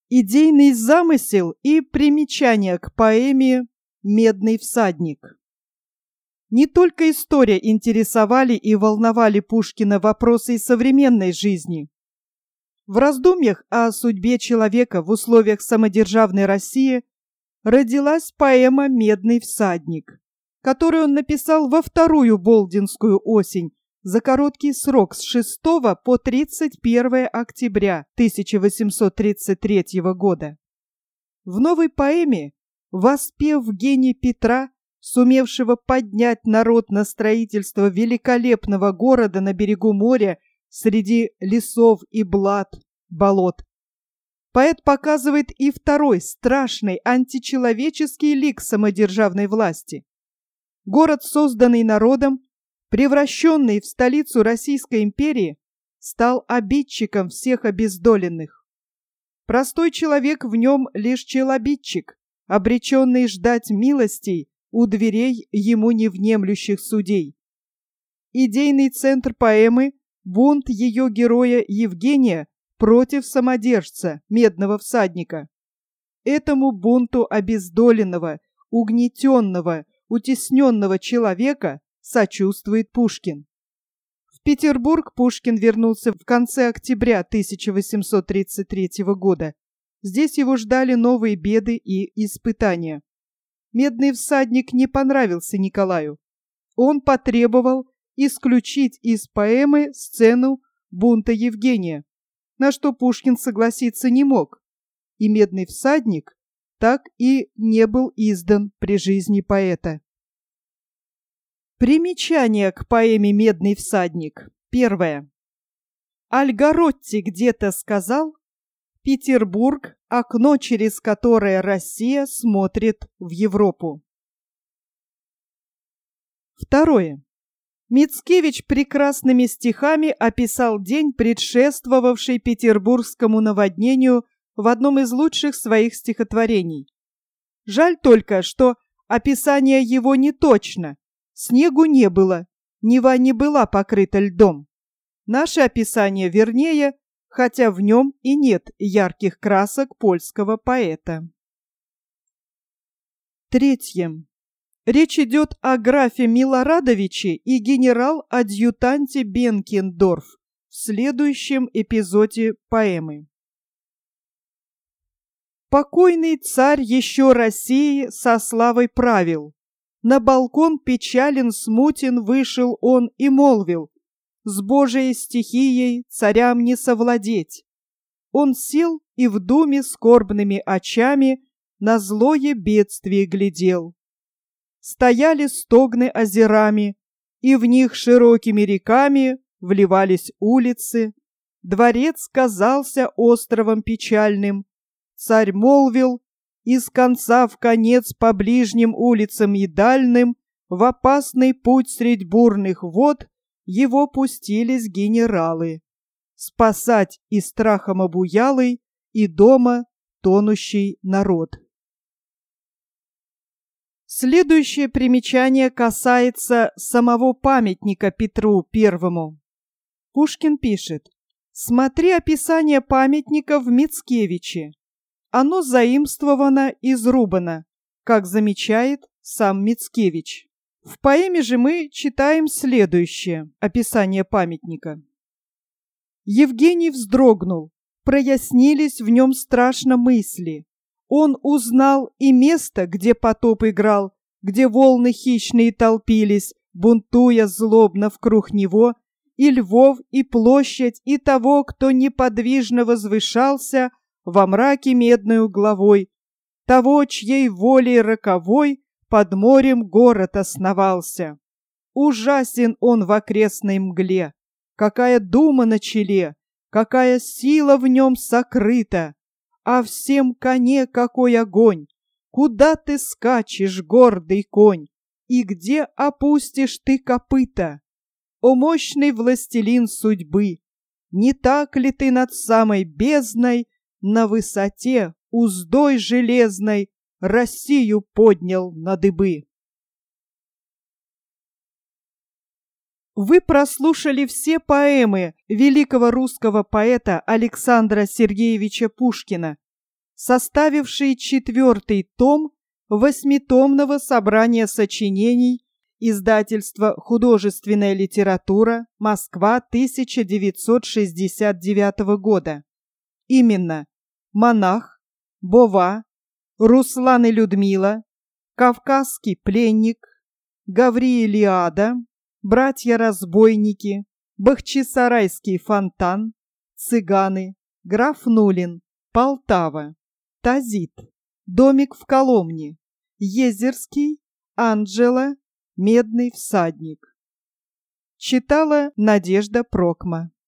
Идейный замысел и примечания к поэме «Медный всадник». Не только история интересовали и волновали Пушкина вопросы из современной жизни. В раздумьях о судьбе человека в условиях самодержавной России родилась поэма «Медный всадник», которую он написал во вторую Болдинскую осень за короткий срок с 6 по 31 октября 1833 года. В новой поэме, воспев гений Петра, сумевшего поднять народ на строительство великолепного города на берегу моря среди лесов и болот, поэт показывает и второй страшный античеловеческий лик самодержавной власти. Город, созданный народом, превращенный в столицу Российской империи, стал обидчиком всех обездоленных. Простой человек в нем лишь челобитчик, обреченный ждать милостей у дверей ему невнемлющих судей. Идейный центр поэмы – бунт ее героя Евгения против самодержца, медного всадника. Этому бунту обездоленного, угнетенного, утесненного человека сочувствует Пушкин. В Петербург Пушкин вернулся в конце октября 1833 года. Здесь его ждали новые беды и испытания. Медный всадник не понравился Николаю. Он потребовал исключить из поэмы сцену бунта Евгения, на что Пушкин согласиться не мог, и «Медный всадник» так и не был издан при жизни поэта. Примечание к поэме «Медный всадник». Первое. Альгаротти где-то сказал: «Петербург – окно, через которое Россия смотрит в Европу». Второе. Мицкевич прекрасными стихами описал день, предшествовавший петербургскому наводнению, в одном из лучших своих стихотворений. Жаль только, что описание его не точно. Снегу не было, Нева не была покрыта льдом. Наше описание вернее, хотя в нем и нет ярких красок польского поэта. Третье. Речь идет о графе Милорадовиче и генерал-адъютанте Бенкендорф в следующем эпизоде поэмы. Покойный царь еще России со славой правил. На балкон печален смутен вышел он и молвил: «С Божией стихией царям не совладеть». Он сел и в думе скорбными очами на злое бедствие глядел. Стояли стогны озерами, и в них широкими реками вливались улицы. Дворец казался островом печальным. Царь молвил: из конца в конец по ближним улицам и дальним в опасный путь средь бурных вод его пустились генералы, спасать и страхом обуялый, и дома тонущий народ. Следующее примечание касается самого памятника Петру I. Пушкин пишет: «Смотри описание памятника в Мицкевиче. Оно заимствовано из Рубана, как замечает сам Мицкевич». В поэме же мы читаем следующее описание памятника. Евгений вздрогнул, прояснились в нем страшно мысли. Он узнал и место, где потоп играл, где волны хищные толпились, бунтуя злобно вкруг него, и львов, и площадь, и того, кто неподвижно возвышался во мраке медною главой, того, чьей волей роковой под морем город основался. Ужасен он в окрестной мгле, какая дума на челе, какая сила в нем сокрыта, а всем коне какой огонь! Куда ты скачешь, гордый конь, и где опустишь ты копыта? О мощный властелин судьбы! Не так ли ты над самой бездной, на высоте уздой железной, Россию поднял на дыбы? Вы прослушали все поэмы великого русского поэта Александра Сергеевича Пушкина. составивший 4-й том восьмитомного собрания сочинений издательства «Художественная литература. Москва, 1969 года». Именно «Монах», «Бова», «Руслан и Людмила», «Кавказский пленник», «Гавриилиада», «Братья-разбойники», «Бахчисарайский фонтан», «Цыганы», «Граф Нулин», «Полтава», «Тазит», «Домик в Коломне», «Езерский», «Анджела», «Медный всадник». Читала Надежда Прокма.